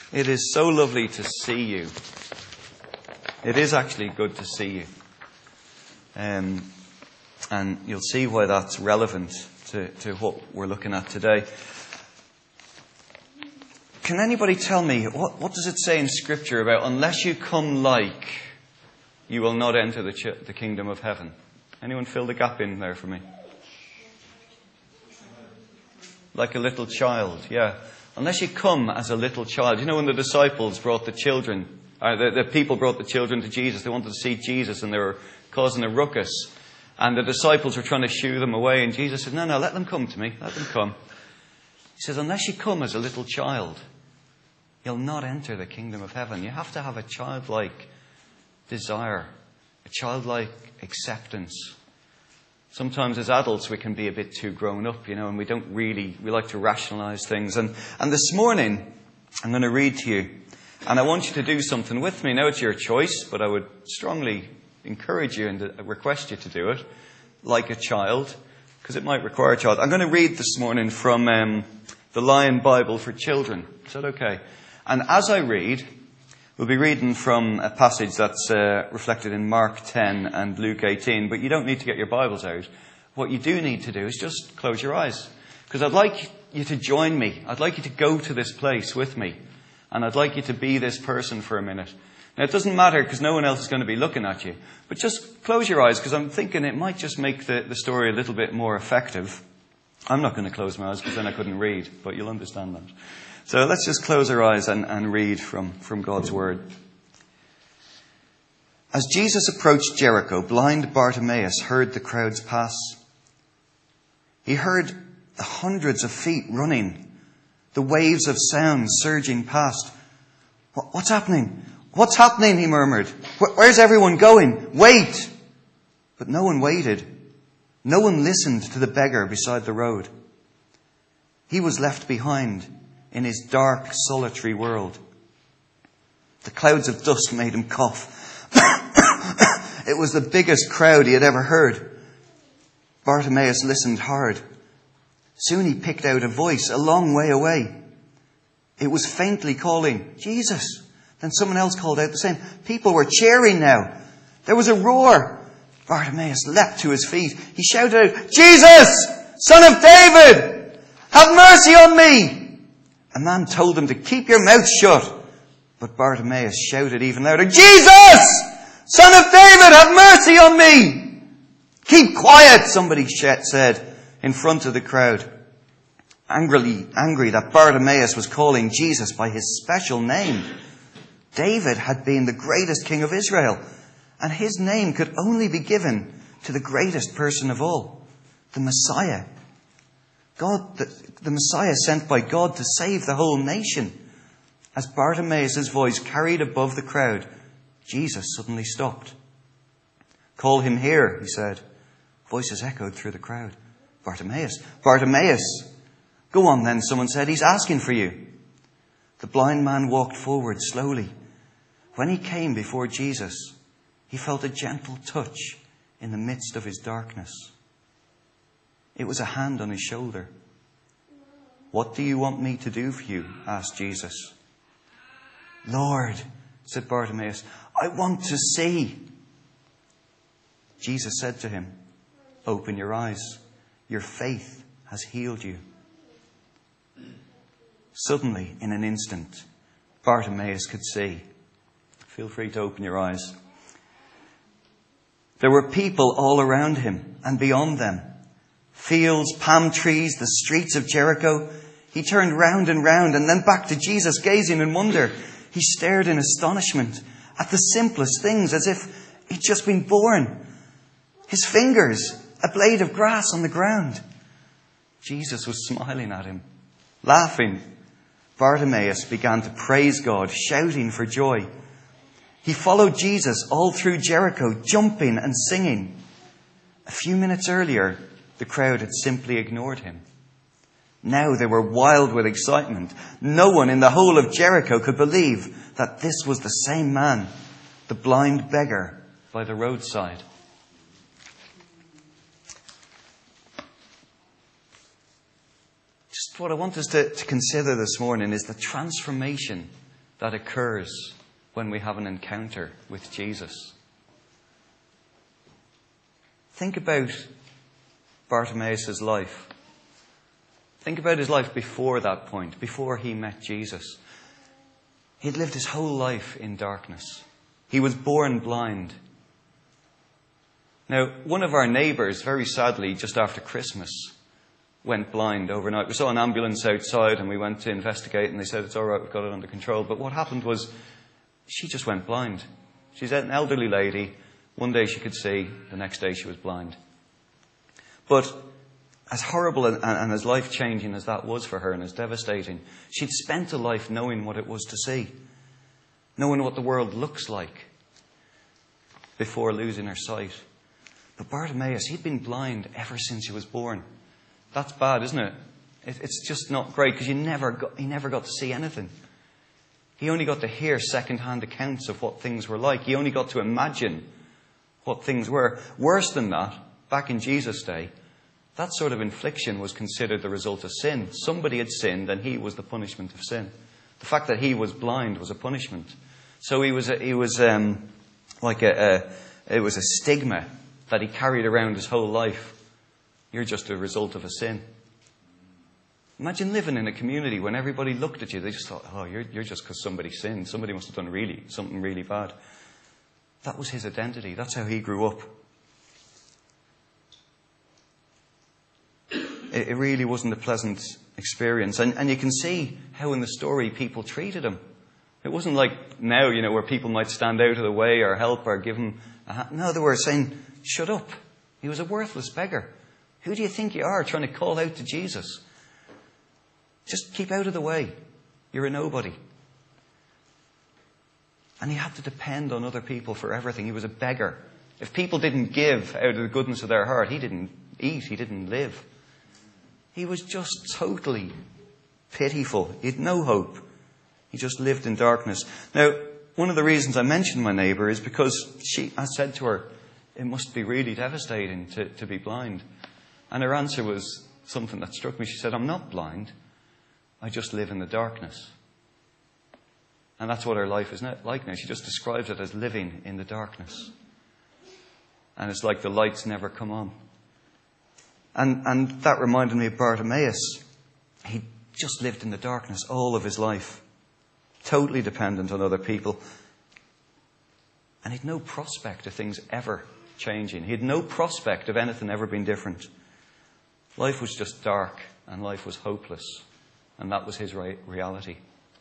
It is so lovely to see you. It is actually good to see you. And you'll see why that's relevant to what we're looking at today. Can anybody tell me, what does it say in Scripture about unless you come like, you will not enter the kingdom of heaven? Anyone fill the gap in there for me? Like a little child, yeah. Unless you come as a little child. You know, when the disciples brought the children, the people brought the children to Jesus, they wanted to see Jesus and they were causing a ruckus. And the disciples were trying to shoo them away. And Jesus said, no, let them come to me. Let them come. He says, unless you come as a little child, you'll not enter the kingdom of heaven. You have to have a childlike desire, a childlike acceptance. Sometimes as adults we can be a bit too grown up, and we like to rationalize things. And this morning I'm going to read to you, and I want you to do something with me. Now it's your choice, but I would strongly encourage you and request you to do it like a child, because it might require a child. I'm going to read this morning from the Lion Bible for Children. Is that okay? And as I read, we'll be reading from a passage that's reflected in Mark 10 and Luke 18, but you don't need to get your Bibles out. What you do need to do is just close your eyes, because I'd like you to join me. I'd like you to go to this place with me, and I'd like you to be this person for a minute. Now, it doesn't matter because no one else is going to be looking at you, but just close your eyes, because I'm thinking it might just make the story a little bit more effective. I'm not going to close my eyes because then I couldn't read, but you'll understand that. So let's just close our eyes and read from God's Word. As Jesus approached Jericho, blind Bartimaeus heard the crowds pass. He heard the hundreds of feet running, the waves of sound surging past. What's happening? What's happening? He murmured. Where's everyone going? Wait! But no one waited. No one listened to the beggar beside the road. He was left behind in his dark, solitary world. The clouds of dust made him cough. It was the biggest crowd he had ever heard. Bartimaeus listened hard. Soon he picked out a voice a long way away. It was faintly calling, Jesus. Then someone else called out the same. People were cheering now. There was a roar. Bartimaeus leapt to his feet. He shouted out, Jesus, Son of David, have mercy on me. A man told him to keep your mouth shut. But Bartimaeus shouted even louder, Jesus, Son of David, have mercy on me. Keep quiet, somebody said in front of the crowd. Angry that Bartimaeus was calling Jesus by his special name. David had been the greatest king of Israel, and his name could only be given to the greatest person of all, the Messiah. The Messiah sent by God to save the whole nation. As Bartimaeus' voice carried above the crowd, Jesus suddenly stopped. Call him here, he said. Voices echoed through the crowd. Bartimaeus, Bartimaeus. Go on then, someone said. He's asking for you. The blind man walked forward slowly. When he came before Jesus, he felt a gentle touch in the midst of his darkness. It was a hand on his shoulder. What do you want me to do for you? Asked Jesus. Lord, said Bartimaeus, I want to see. Jesus said to him, open your eyes. Your faith has healed you. Suddenly, in an instant, Bartimaeus could see. Feel free to open your eyes. There were people all around him and beyond them. Fields, palm trees, the streets of Jericho. He turned round and round and then back to Jesus, gazing in wonder. He stared in astonishment at the simplest things, as if he'd just been born. His fingers, a blade of grass on the ground. Jesus was smiling at him, laughing. Bartimaeus began to praise God, shouting for joy. He followed Jesus all through Jericho, jumping and singing. A few minutes earlier, the crowd had simply ignored him. Now they were wild with excitement. No one in the whole of Jericho could believe that this was the same man, the blind beggar by the roadside. Just what I want us to consider this morning is the transformation that occurs when we have an encounter with Jesus. Think about Bartimaeus' life. Think about his life before that point, before he met Jesus. He'd lived his whole life in darkness. He was born blind. Now, one of our neighbours, very sadly, just after Christmas, went blind overnight. We saw an ambulance outside and we went to investigate, and they said, it's all right, we've got it under control. But what happened was, she just went blind. She's an elderly lady. One day she could see, the next day she was blind. But as horrible and as life-changing as that was for her, and as devastating, she'd spent a life knowing what it was to see, knowing what the world looks like, before losing her sight. But Bartimaeus, he'd been blind ever since he was born. That's bad, isn't it? It's just not great, because he never got to see anything. He only got to hear second-hand accounts of what things were like. He only got to imagine what things were. Worse than that, back in Jesus' day, that sort of infliction was considered the result of sin. Somebody had sinned, and he was the punishment of sin. The fact that he was blind was a punishment. So it was a stigma that he carried around his whole life. You're just a result of a sin. Imagine living in a community when everybody looked at you, they just thought, oh, you're just because somebody sinned. Somebody must have done something really bad. That was his identity. That's how he grew up. It really wasn't a pleasant experience. And you can see how in the story people treated him. It wasn't like now, where people might stand out of the way or help or give him a hand. No, they were saying, shut up. He was a worthless beggar. Who do you think you are trying to call out to Jesus? Just keep out of the way. You're a nobody. And he had to depend on other people for everything. He was a beggar. If people didn't give out of the goodness of their heart, he didn't eat, he didn't live. He was just totally pitiful. He had no hope. He just lived in darkness. Now, one of the reasons I mentioned my neighbour is because I said to her, it must be really devastating to be blind. And her answer was something that struck me. She said, I'm not blind. I just live in the darkness. And that's what her life is like now. She just describes it as living in the darkness. And it's like the lights never come on. And that reminded me of Bartimaeus. He just lived in the darkness all of his life. Totally dependent on other people. And he had no prospect of things ever changing. He had no prospect of anything ever being different. Life was just dark and life was hopeless. And that was his reality.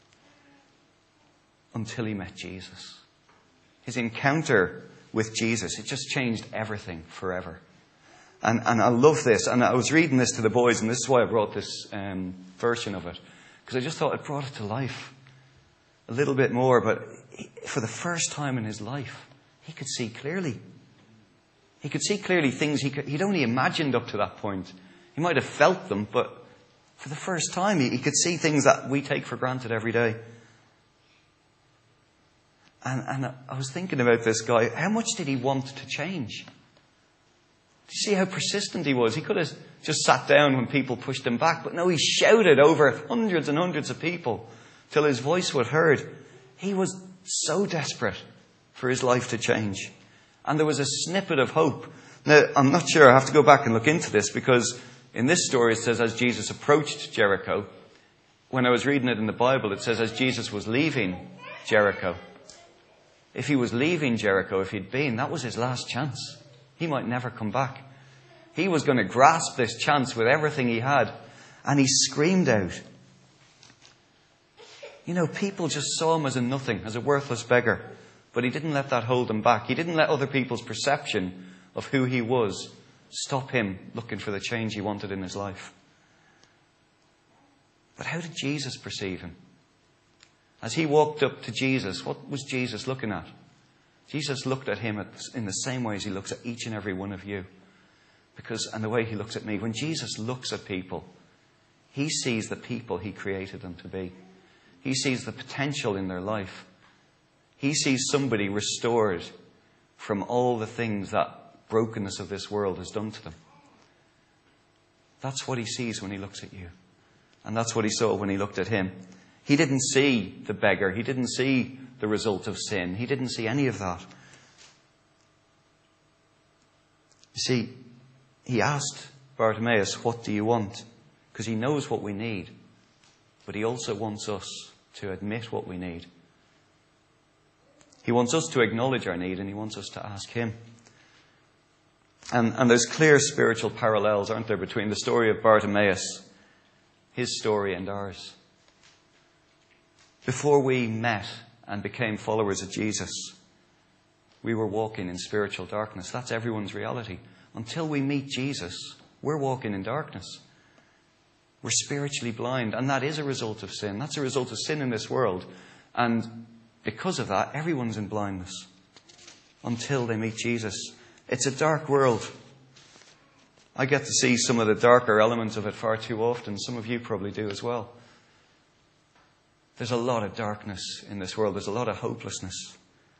Until he met Jesus. His encounter with Jesus, it just changed everything forever. And I love this. And I was reading this to the boys, and this is why I brought this version of it. Because I just thought it brought it to life a little bit more. But for the first time in his life, he could see clearly. He could see clearly things he'd only imagined up to that point. He might have felt them, but for the first time, he could see things that we take for granted every day. And I was thinking about this guy. How much did he want to change? Do you see how persistent he was? He could have just sat down when people pushed him back. But no, he shouted over hundreds and hundreds of people till his voice was heard. He was so desperate for his life to change. And there was a snippet of hope. Now, I'm not sure. I have to go back and look into this, because in this story it says as Jesus approached Jericho. When I was reading it in the Bible, it says as Jesus was leaving Jericho. If he was leaving Jericho, if he'd been, that was his last chance. He might never come back. He was going to grasp this chance with everything he had. And he screamed out. People just saw him as a nothing, as a worthless beggar. But he didn't let that hold him back. He didn't let other people's perception of who he was stop him looking for the change he wanted in his life. But how did Jesus perceive him? As he walked up to Jesus, what was Jesus looking at? Jesus looked at him in the same way as he looks at each and every one of you. And the way he looks at me. When Jesus looks at people, he sees the people he created them to be. He sees the potential in their life. He sees somebody restored from all the things that brokenness of this world has done to them. That's what he sees when he looks at you. And that's what he saw when he looked at him. He didn't see the beggar. He didn't see the result of sin. He didn't see any of that. You see, he asked Bartimaeus, "What do you want?" Because he knows what we need. But he also wants us to admit what we need. He wants us to acknowledge our need, and he wants us to ask him. And there's clear spiritual parallels, aren't there, between the story of Bartimaeus, his story, and ours. Before we met and became followers of Jesus, we were walking in spiritual darkness. That's everyone's reality. Until we meet Jesus, we're walking in darkness. We're spiritually blind, and that is a result of sin. That's a result of sin in this world. And because of that, everyone's in blindness until they meet Jesus. It's a dark world. I get to see some of the darker elements of it far too often. Some of you probably do as well. There's a lot of darkness in this world. There's a lot of hopelessness.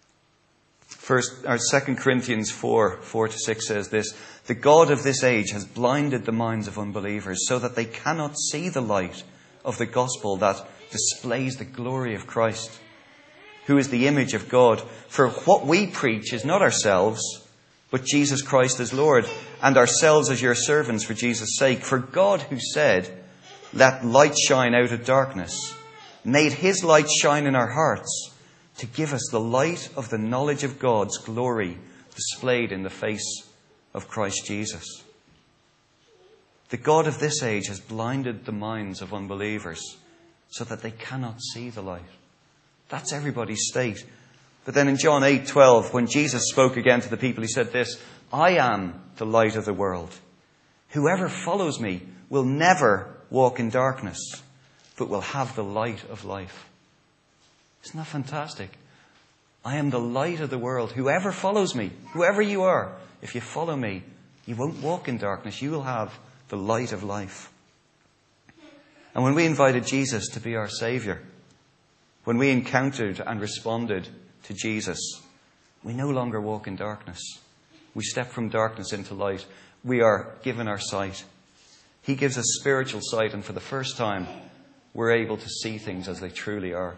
2 Corinthians 4:4-6 says this: "The God of this age has blinded the minds of unbelievers so that they cannot see the light of the gospel that displays the glory of Christ, who is the image of God. For what we preach is not ourselves, but Jesus Christ as Lord, and ourselves as your servants for Jesus' sake. For God, who said, 'Let light shine out of darkness,' made his light shine in our hearts to give us the light of the knowledge of God's glory displayed in the face of Christ Jesus." The God of this age has blinded the minds of unbelievers so that they cannot see the light. That's everybody's state. But then in John 8:12, when Jesus spoke again to the people, he said this: "I am the light of the world. Whoever follows me will never walk in darkness, but will have the light of life." Isn't that fantastic? I am the light of the world. Whoever follows me, whoever you are, if you follow me, you won't walk in darkness. You will have the light of life. And when we invited Jesus to be our Saviour, when we encountered and responded to Jesus, we no longer walk in darkness. We step from darkness into light. We are given our sight. He gives us spiritual sight, and for the first time, we're able to see things as they truly are.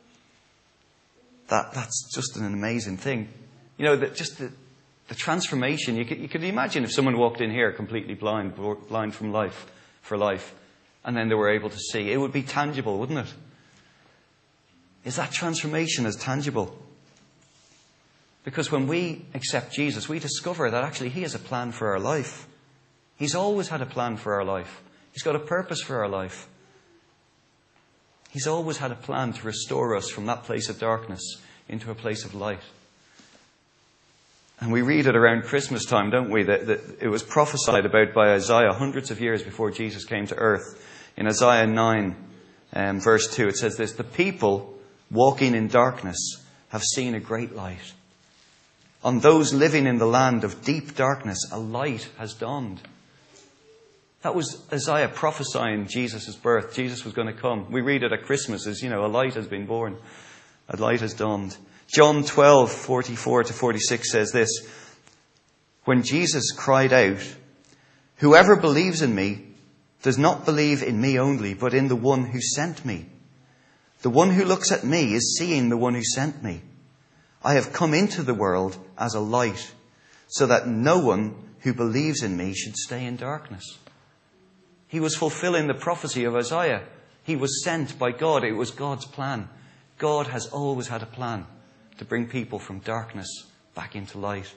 That's just an amazing thing. You know, the transformation. You could imagine if someone walked in here completely blind from life, for life, and then they were able to see. It would be tangible, wouldn't it? Is that transformation as tangible? Because when we accept Jesus, we discover that actually he has a plan for our life. He's always had a plan for our life. He's got a purpose for our life. He's always had a plan to restore us from that place of darkness into a place of light. And we read it around Christmas time, don't we? That it was prophesied about by Isaiah hundreds of years before Jesus came to earth. In Isaiah 9, verse 2, it says this: "The people walking in darkness have seen a great light. On those living in the land of deep darkness, a light has dawned." That was Isaiah prophesying Jesus' birth. Jesus was going to come. We read it at Christmas as, a light has been born. A light has dawned. John 12:44-46 says this: "When Jesus cried out, 'Whoever believes in me does not believe in me only, but in the one who sent me. The one who looks at me is seeing the one who sent me. I have come into the world as a light, so that no one who believes in me should stay in darkness.'" He was fulfilling the prophecy of Isaiah. He was sent by God. It was God's plan. God has always had a plan to bring people from darkness back into light.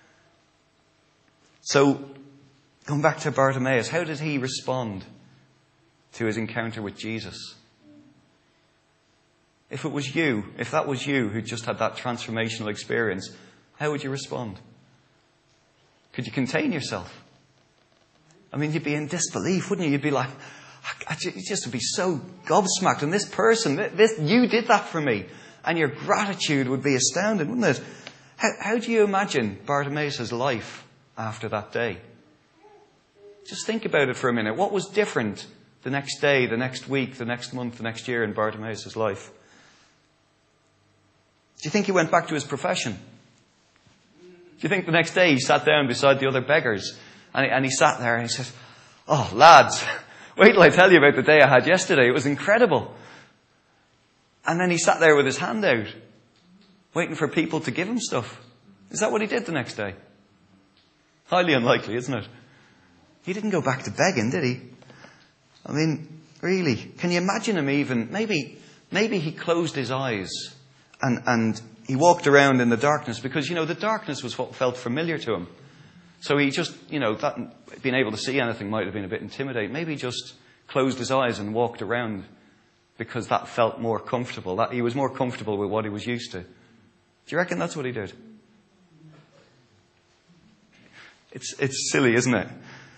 So, going back to Bartimaeus, how did he respond to his encounter with Jesus? If that was you who just had that transformational experience, how would you respond? Could you contain yourself? I mean, you'd be in disbelief, wouldn't you? You'd be like, you just would be so gobsmacked. And this person, you did that for me. And your gratitude would be astounding, wouldn't it? How do you imagine Bartimaeus' life after that day? Just think about it for a minute. What was different the next day, the next week, the next month, the next year in Bartimaeus' life? Do you think he went back to his profession? Do you think the next day he sat down beside the other beggars and he sat there and he said, "Oh, lads, wait till I tell you about the day I had yesterday. It was incredible." And then he sat there with his hand out, waiting for people to give him stuff. Is that what he did the next day? Highly unlikely, isn't it? He didn't go back to begging, did he? I mean, really, can you imagine him even, maybe he closed his eyes and he walked around in the darkness because, the darkness was what felt familiar to him. So he just, that being able to see anything might have been a bit intimidating. Maybe he just closed his eyes and walked around because that felt more comfortable. That he was more comfortable with what he was used to. Do you reckon that's what he did? It's silly, isn't it?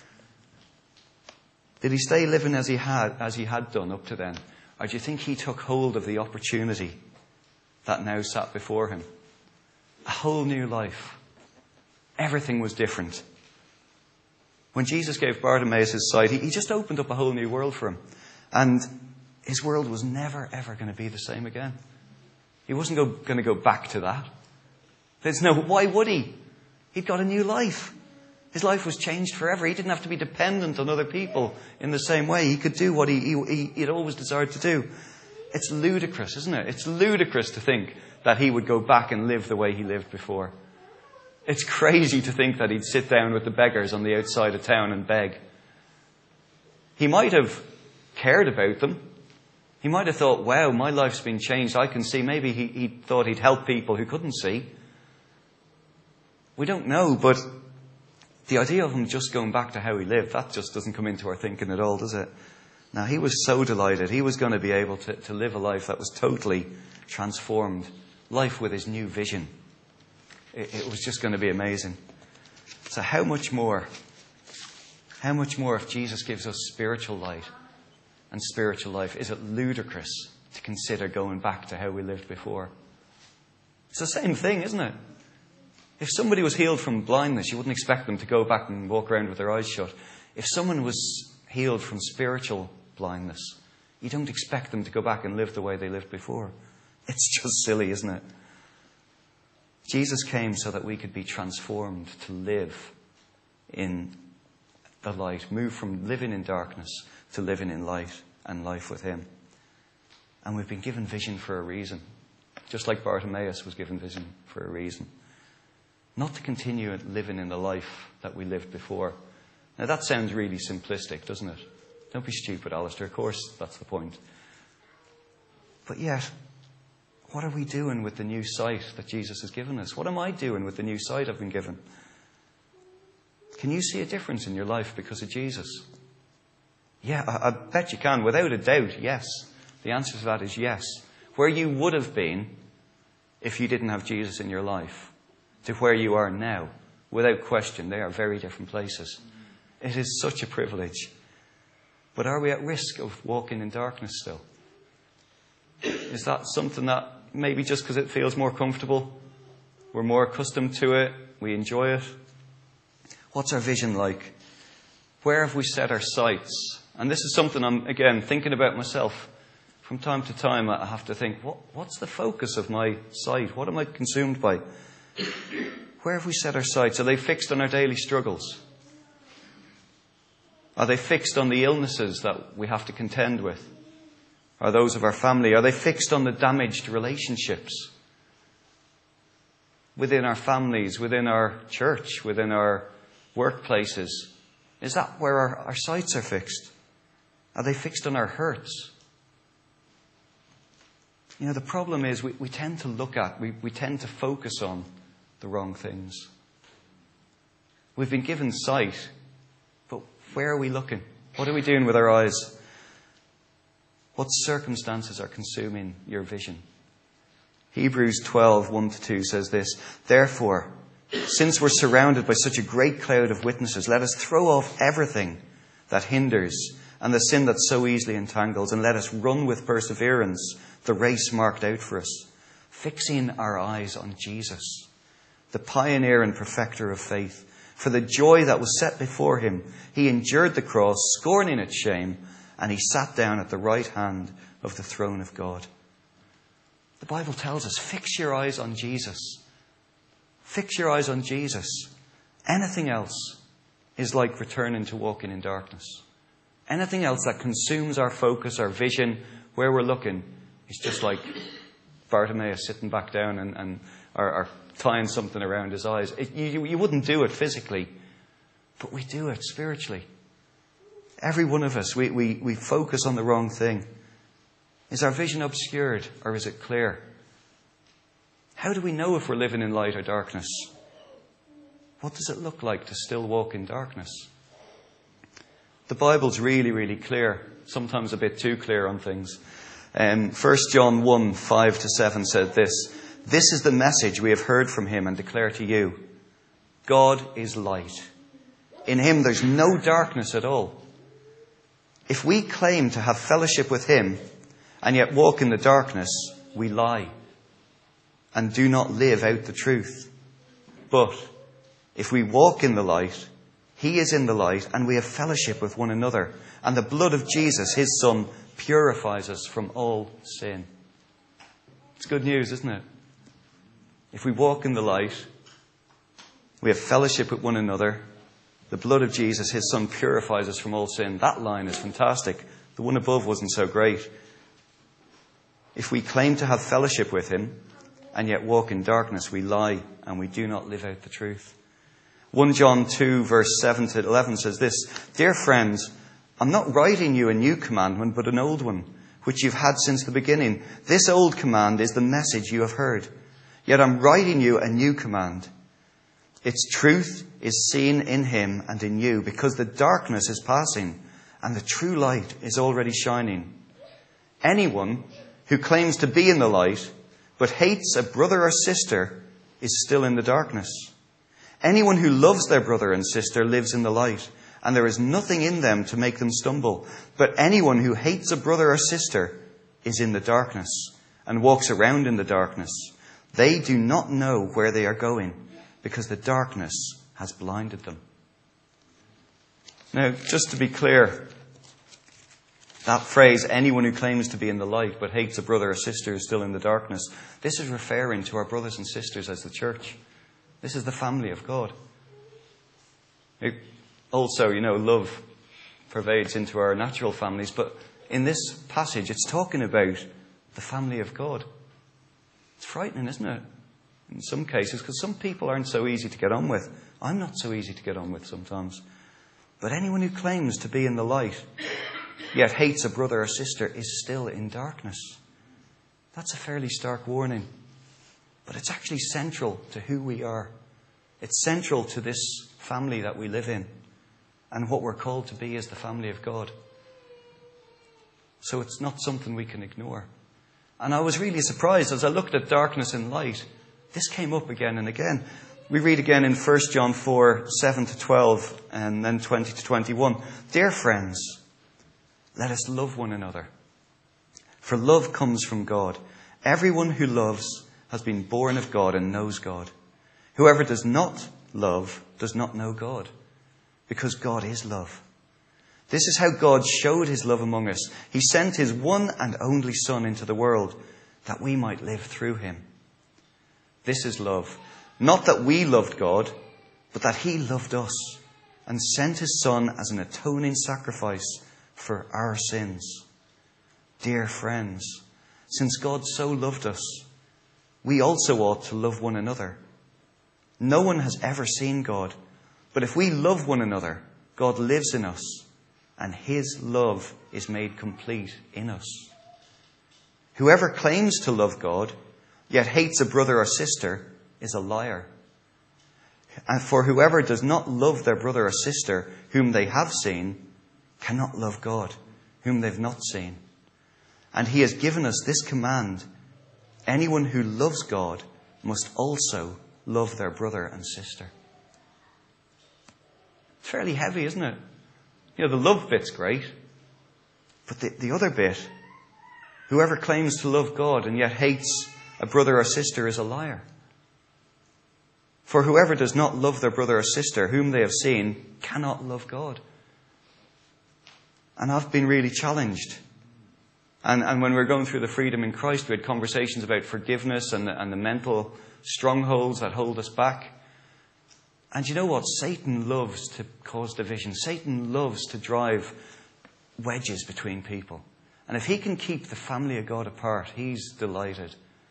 Did he stay living as he had done up to then? Or do you think he took hold of the opportunity that now sat before him? A whole new life. Everything was different. When Jesus gave Bartimaeus his sight, he just opened up a whole new world for him. And his world was never, ever going to be the same again. He wasn't going to go back to that. Why would he? He'd got a new life. His life was changed forever. He didn't have to be dependent on other people in the same way. He could do what he'd always desired to do. It's ludicrous, isn't it? It's ludicrous to think that he would go back and live the way he lived before. It's crazy to think that he'd sit down with the beggars on the outside of town and beg. He might have cared about them. He might have thought, wow, my life's been changed. I can see. Maybe he thought he'd help people who couldn't see. We don't know, but the idea of him just going back to how he lived, that just doesn't come into our thinking at all, does it? Now, he was so delighted. He was going to be able to live a life that was totally transformed. Life with his new vision. It was just going to be amazing. So how much more if Jesus gives us spiritual light and spiritual life, is it ludicrous to consider going back to how we lived before? It's the same thing, isn't it? If somebody was healed from blindness, you wouldn't expect them to go back and walk around with their eyes shut. If someone was healed from spiritual blindness, you don't expect them to go back and live the way they lived before. It's just silly, isn't it? Jesus came so that we could be transformed to live in the light, move from living in darkness to living in light and life with him. And we've been given vision for a reason, just like Bartimaeus was given vision for a reason. Not to continue living in the life that we lived before. Now that sounds really simplistic, doesn't it? Don't be stupid, Alistair. Of course, that's the point. But yet, what are we doing with the new sight that Jesus has given us? What am I doing with the new sight I've been given? Can you see a difference in your life because of Jesus? Yeah, I bet you can. Without a doubt, yes. The answer to that is yes. Where you would have been if you didn't have Jesus in your life to where you are now, without question, they are very different places. It is such a privilege. But are we at risk of walking in darkness still? Is that something that maybe just because it feels more comfortable, we're more accustomed to it, we enjoy it? What's our vision like? Where have we set our sights? And this is something I'm, again, thinking about myself. From time to time, I have to think, what's the focus of my sight? What am I consumed by? Where have we set our sights? Are they fixed on our daily struggles? Are they fixed on the illnesses that we have to contend with? Are those of our family? Are they fixed on the damaged relationships within our families, within our church, within our workplaces? Is that where our sights are fixed? Are they fixed on our hurts? The problem is we tend to we tend to focus on the wrong things. We've been given sight, but where are we looking? What are we doing with our eyes? What circumstances are consuming your vision? Hebrews 12, 1-2 says this, "Therefore, since we're surrounded by such a great cloud of witnesses, let us throw off everything that hinders and the sin that so easily entangles, and let us run with perseverance the race marked out for us, fixing our eyes on Jesus, the pioneer and perfecter of faith. For the joy that was set before him, he endured the cross, scorning its shame, and he sat down at the right hand of the throne of God." The Bible tells us, fix your eyes on Jesus. Fix your eyes on Jesus. Anything else is like returning to walking in darkness. Anything else that consumes our focus, our vision, where we're looking, He's just like Bartimaeus sitting back down or tying something around his eyes. You wouldn't do it physically, but we do it spiritually. Every one of us, we focus on the wrong thing. Is our vision obscured or is it clear? How do we know if we're living in light or darkness? What does it look like to still walk in darkness? The Bible's really, really clear, sometimes a bit too clear on things. 1 John 1, 5-7 said this: "This is the message we have heard from him and declare to you. God is light. In him there's no darkness at all. If we claim to have fellowship with him and yet walk in the darkness, we lie and do not live out the truth. But if we walk in the light, he is in the light, and we have fellowship with one another. And the blood of Jesus, his Son, purifies us from all sin." It's good news, isn't it? If we walk in the light, we have fellowship with one another. The blood of Jesus, his Son, purifies us from all sin. That line is fantastic. The one above wasn't so great. If we claim to have fellowship with him and yet walk in darkness, we lie and we do not live out the truth. 1 John 2, verse 7-11 says this: "Dear friends, I'm not writing you a new commandment, but an old one, which you've had since the beginning. This old command is the message you have heard. Yet I'm writing you a new command. Its truth is seen in him and in you, because the darkness is passing and the true light is already shining. Anyone who claims to be in the light but hates a brother or sister is still in the darkness. Anyone who loves their brother and sister lives in the light, and there is nothing in them to make them stumble. But anyone who hates a brother or sister is in the darkness and walks around in the darkness. They do not know where they are going, because the darkness has blinded them." Now, just to be clear, that phrase, "anyone who claims to be in the light but hates a brother or sister is still in the darkness," this is referring to our brothers and sisters as the church. This is the family of God. Also, love pervades into our natural families, but in this passage, it's talking about the family of God. It's frightening, isn't it? In some cases, because some people aren't so easy to get on with. I'm not so easy to get on with sometimes. But anyone who claims to be in the light, yet hates a brother or sister, is still in darkness. That's a fairly stark warning. But it's actually central to who we are. It's central to this family that we live in and what we're called to be as the family of God. So it's not something we can ignore. And I was really surprised as I looked at darkness and light. This came up again and again. We read again in 1 John 4, 7-12 and then 20-21. "Dear friends, let us love one another. For love comes from God. Everyone who loves has been born of God and knows God. Whoever does not love does not know God, because God is love. This is how God showed his love among us. He sent his one and only Son into the world that we might live through him. This is love. Not that we loved God, but that he loved us and sent his Son as an atoning sacrifice for our sins. Dear friends, since God so loved us, we also ought to love one another. No one has ever seen God, but if we love one another, God lives in us, and his love is made complete in us. Whoever claims to love God, yet hates a brother or sister, is a liar. And for whoever does not love their brother or sister whom they have seen, cannot love God, whom they've not seen. And he has given us this command: anyone who loves God must also love their brother and sister. It's fairly heavy, isn't it? The love bit's great. But the other bit, whoever claims to love God and yet hates a brother or sister is a liar. For whoever does not love their brother or sister whom they have seen cannot love God. And I've been really challenged. And when we were going through the Freedom in Christ, we had conversations about forgiveness and the mental strongholds that hold us back. And you know what? Satan loves to cause division. Satan loves to drive wedges between people. And if he can keep the family of God apart, he's delighted.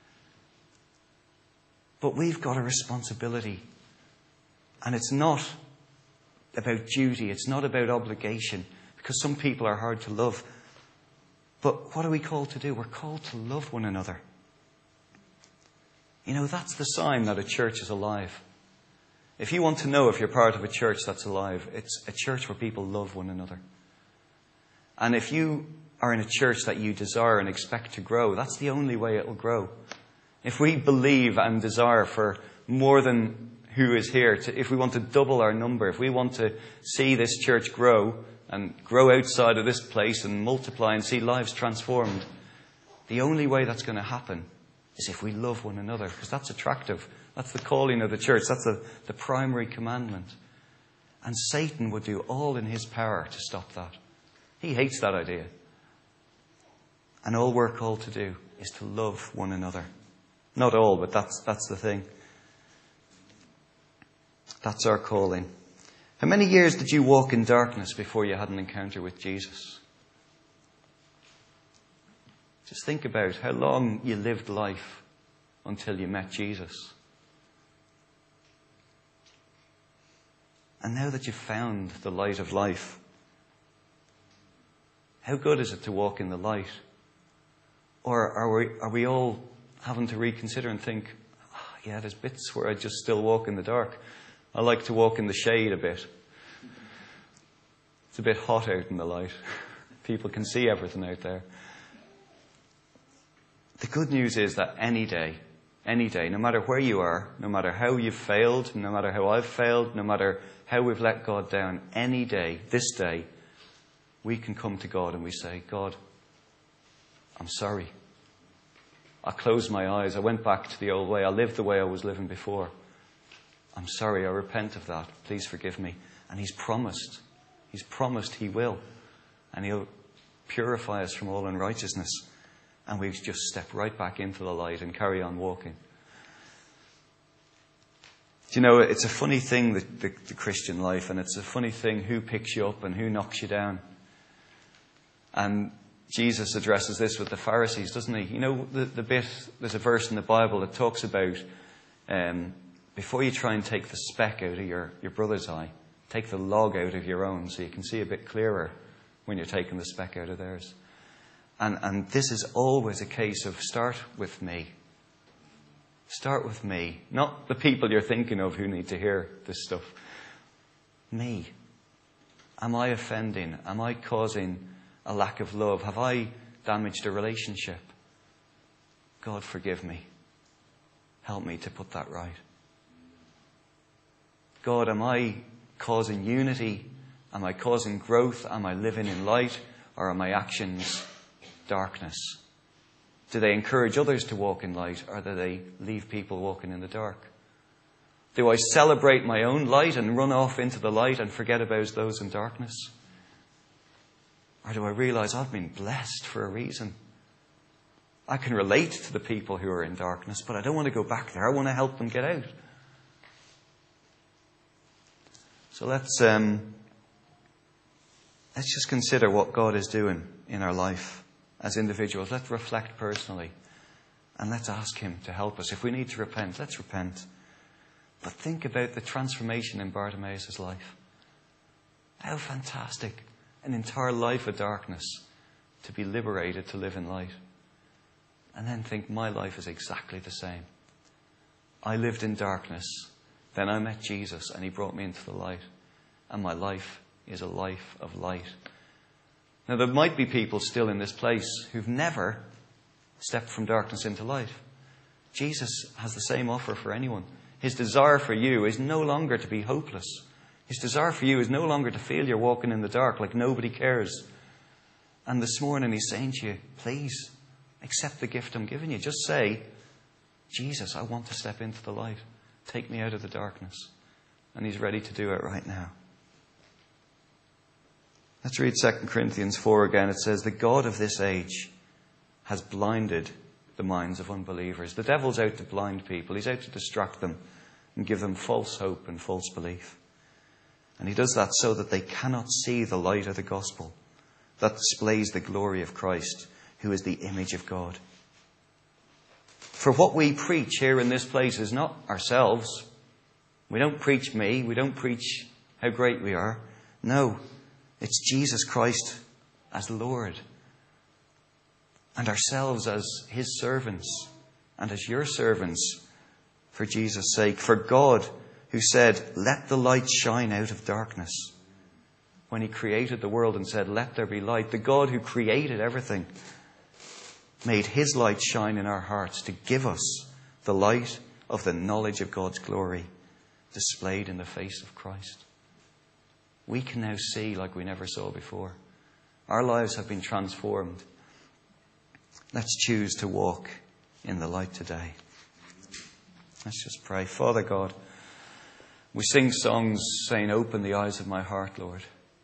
But we've got a responsibility. And it's not about duty. It's not about obligation. Because some people are hard to love. But what are we called to do? We're called to love one another. You know, that's the sign that a church is alive. If you want to know if you're part of a church that's alive, it's a church where people love one another. And if you are in a church that you desire and expect to grow, that's the only way it will grow. If we believe and desire for more than who is here, if we want to double our number, if we want to see this church grow and grow outside of this place and multiply and see lives transformed, the only way that's going to happen is if we love one another, because that's attractive. That's the calling of the church. That's the primary commandment. And Satan would do all in his power to stop that. He hates that idea. And all we're called to do is to love one another. Not all, but that's the thing. That's our calling. How many years did you walk in darkness before you had an encounter with Jesus? Just think about how long you lived life until you met Jesus. And now that you've found the light of life, how good is it to walk in the light? Or are we all having to reconsider and think, yeah, there's bits where I just still walk in the dark. I like to walk in the shade a bit. It's a bit hot out in the light. People can see everything out there. The good news is that any day, no matter where you are, no matter how you've failed, no matter how I've failed, no matter how we've let God down, any day, this day, we can come to God and we say, God, I'm sorry. I closed my eyes. I went back to the old way. I lived the way I was living before. I'm sorry. I repent of that. Please forgive me. And He's promised He will. And He'll purify us from all unrighteousness. And we just step right back into the light and carry on walking. Do you know, it's a funny thing, the Christian life, and it's a funny thing who picks you up and who knocks you down. And Jesus addresses this with the Pharisees, doesn't he? You know, there's a verse in the Bible that talks about before you try and take the speck out of your brother's eye, take the log out of your own so you can see a bit clearer when you're taking the speck out of theirs. And this is always a case of start with me. Start with me. Not the people you're thinking of who need to hear this stuff. Me. Am I offending? Am I causing a lack of love? Have I damaged a relationship? God, forgive me. Help me to put that right. God, am I causing unity? Am I causing growth? Am I living in light? Or are my actions darkness? Do they encourage others to walk in light, or do they leave people walking in the dark? Do I celebrate my own light and run off into the light and forget about those in darkness? Or do I realize I've been blessed for a reason? I can relate to the people who are in darkness, but I don't want to go back there. I want to help them get out. So let's just consider what God is doing in our life as individuals. Let's reflect personally. And let's ask Him to help us. If we need to repent, let's repent. But think about the transformation in Bartimaeus' life. How fantastic. An entire life of darkness to be liberated to live in light. And then think, my life is exactly the same. I lived in darkness. Then I met Jesus and He brought me into the light. And my life is a life of light. Now, there might be people still in this place who've never stepped from darkness into light. Jesus has the same offer for anyone. His desire for you is no longer to be hopeless. His desire for you is no longer to feel you're walking in the dark like nobody cares. And this morning He's saying to you, please accept the gift I'm giving you. Just say, Jesus, I want to step into the light. Take me out of the darkness. And He's ready to do it right now. Let's read 2 Corinthians 4 again. It says, the God of this age has blinded the minds of unbelievers. The devil's out to blind people. He's out to distract them and give them false hope and false belief. And he does that so that they cannot see the light of the gospel that displays the glory of Christ, who is the image of God. For what we preach here in this place is not ourselves. We don't preach me. We don't preach how great we are. No, it's Jesus Christ as Lord, and ourselves as his servants and as your servants for Jesus' sake. For God, who said, "Let the light shine out of darkness," when he created the world and said, "Let there be light," the God who created everything made his light shine in our hearts to give us the light of the knowledge of God's glory displayed in the face of Christ. We can now see like we never saw before. Our lives have been transformed. Let's choose to walk in the light today. Let's just pray. Father God, we sing songs saying, "Open the eyes of my heart, Lord."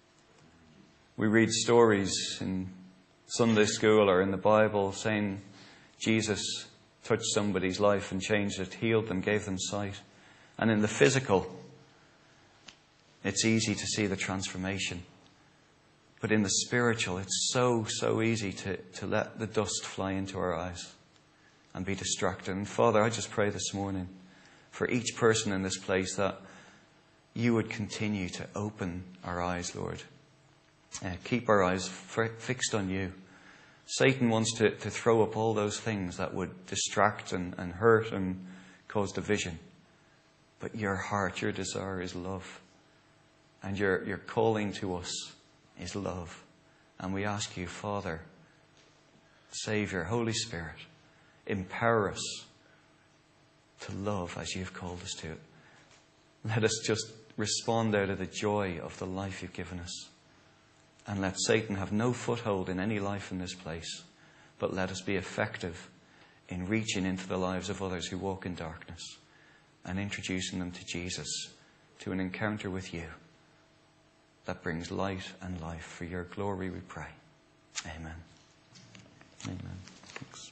We read stories in Sunday school or in the Bible saying Jesus touched somebody's life and changed it, healed them, gave them sight. And in the physical, it's easy to see the transformation. But in the spiritual, it's so easy to let the dust fly into our eyes and be distracted. And Father, I just pray this morning for each person in this place that you would continue to open our eyes, Lord. Keep our eyes fixed on you. Satan wants to throw up all those things that would distract and hurt and cause division. But your heart, your desire is love. And your calling to us is love. And we ask you, Father, Saviour, Holy Spirit, empower us to love as you've called us to it. Let us just respond out of the joy of the life you've given us. And let Satan have no foothold in any life in this place. But let us be effective in reaching into the lives of others who walk in darkness and introducing them to Jesus, to an encounter with you that brings light and life. For your glory we pray. Amen. Amen. Thanks.